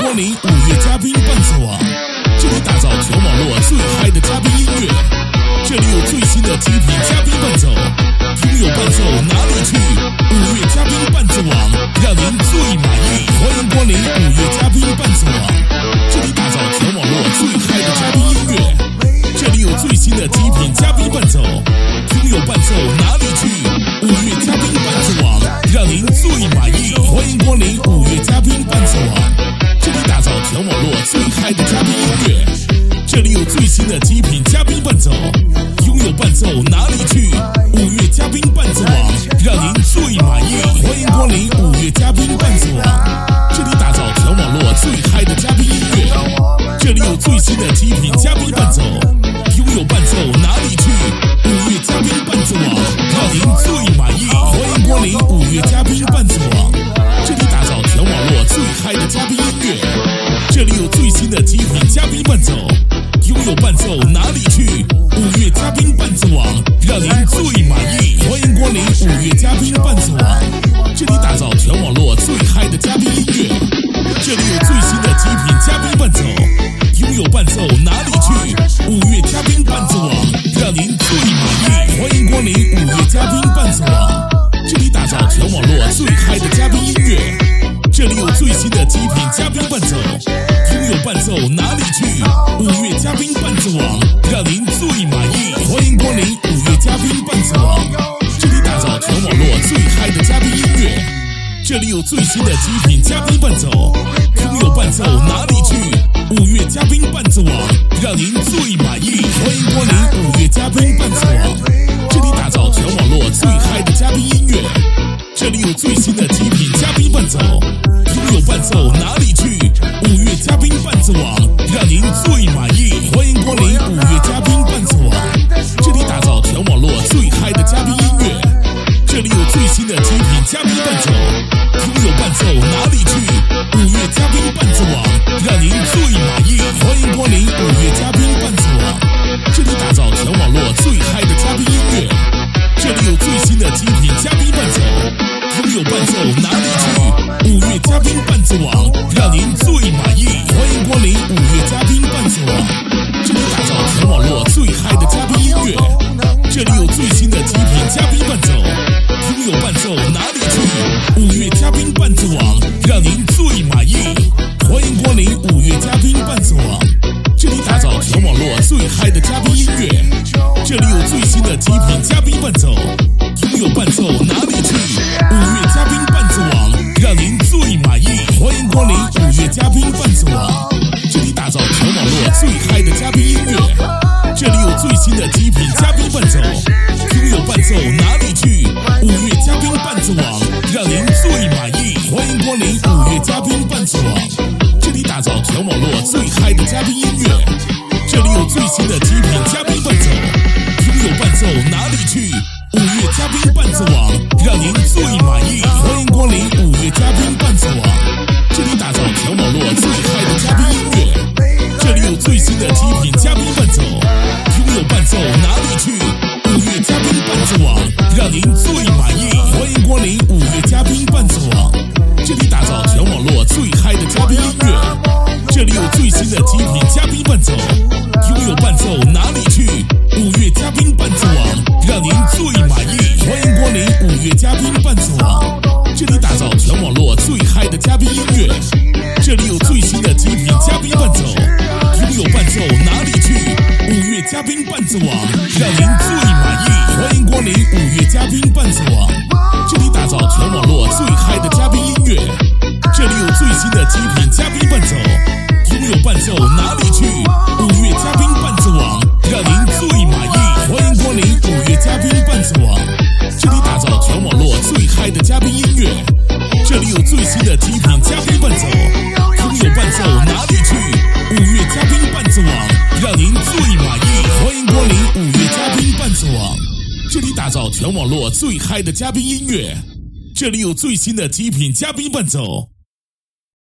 光临5月嘉宾伴奏网，这里打造全网络最嗨的嘉宾音乐，这里有最新的极品嘉宾伴奏，拥有伴奏哪里去？5月嘉宾伴奏网，让您最满意。欢迎光临5月嘉宾伴奏网，这里打造全网络最嗨的嘉宾音乐，这里有最新的极品嘉宾伴奏，拥有伴奏哪里去？5月嘉宾伴奏网，让您最满意。欢迎光临5月嘉宾伴奏网，这里打造全网络最嗨的嘉宾音乐，这里有最新的极品嘉宾伴奏，拥有伴奏哪里去？5月嘉宾伴奏网，让您最满意。欢迎光临5月嘉宾伴奏网，这里打造全网络最嗨的嘉宾音乐，这里有最新的极品嘉宾伴奏，拥有伴奏哪里去？5月嘉宾伴奏网，让您最满意。欢迎光临5月嘉宾伴奏网，这里打造全网络最嗨的嘉宾音乐，这里有最新的极品嘉宾伴奏，拥有伴奏哪里去？5月嘉宾伴奏网，让您最满意。欢迎光临5月嘉宾伴奏网，这里打造全网络最嗨的嘉宾音乐，这里有最新的极品嘉宾伴奏，拥有伴奏哪里去？5月嘉宾伴奏网，让您最满意。欢迎光临5月嘉宾伴奏网，这里打造全网络最嗨的嘉宾音乐，这里有最新的极品嘉宾伴奏，拥有伴奏哪里去？5月嘉宾伴奏网，让您最满意。欢迎光临5月嘉宾伴奏网，这里打造全网络最嗨的嘉宾音乐，这里有最新的极品嘉宾伴奏，拥有伴奏哪里去？5月嘉宾伴奏网，让您最满意。欢迎光临5月嘉宾伴奏网，这里打造全网络最嗨的嘉宾音乐，这里有最新的极品嘉宾伴奏，拥有伴奏哪里去？5月嘉宾伴奏网，让您最满意。欢迎光临5月嘉宾伴奏网，这里打造全网络最嗨的嘉宾音乐，这里有最新的极品嘉宾伴奏，拥有伴奏哪里去？5月嘉宾伴奏网，让您最满意。欢迎光临5月嘉宾伴奏网，这里打造全网络最嗨的嘉宾音乐，这里有最新的极品嘉宾伴奏，拥有伴奏哪里去？5月嘉宾伴奏网，让您最满意。欢迎光临5月嘉宾伴奏网，这里打造全网络最嗨的嘉宾音乐，这里有最新的极品嘉宾伴奏，拥有伴奏哪里去？5月嘉宾伴奏网，让您最满意。欢迎光临5月嘉宾伴奏网，这里打造全网络最嗨的嘉宾音乐，这里有最新的极品嘉宾伴奏，拥有伴奏哪里去？5月嘉宾伴奏网，让您最满意。欢迎光临5月嘉宾伴奏网，这里打造全网络最嗨的嘉宾音乐，这里有最新的极品嘉宾伴奏，拥有伴奏哪里去？5月嘉宾伴奏网，让您最满意。欢迎光临5月嘉宾伴奏网，这里打造全网络最嗨的嘉宾音乐，这里有最新的极品嘉宾伴奏，拥有伴奏哪里去？5月嘉宾伴奏网，让您最满意。欢迎光临5月嘉宾伴奏网，这里打造全网络最嗨的嘉宾音乐，这里有最新的极品嘉宾伴奏，拥有伴奏哪里去？5月嘉宾伴奏网，让您最满意。欢迎光临5月嘉宾伴奏网，这里打造全网络最嗨的嘉宾音乐，这里有最新的极品嘉宾伴奏，拥有伴奏哪里去？5月嘉宾伴奏网，让您最满意。欢迎光临5月嘉宾伴奏网，这里打造全网络最嗨的嘉宾音乐，这里有最新的极品嘉宾伴奏，拥有伴奏哪里去？5月嘉宾伴奏网，让您最满意。欢迎光临5月嘉宾伴奏网，这里打造全网络最嗨的嘉宾音乐，这里有最新的极品嘉宾伴奏，拥有伴奏哪里去？5月嘉宾伴奏网，让您最满意。欢迎光临5月嘉宾伴奏网，这里打造全网络最嗨的嘉宾音乐，这里有最新的极品嘉宾伴奏，拥有伴奏哪里去？5月嘉宾伴奏网，让您最满意。欢迎光临5月嘉宾伴奏网，这里打造全网络最嗨的嘉宾音乐，这里有最新的极品嘉宾伴奏，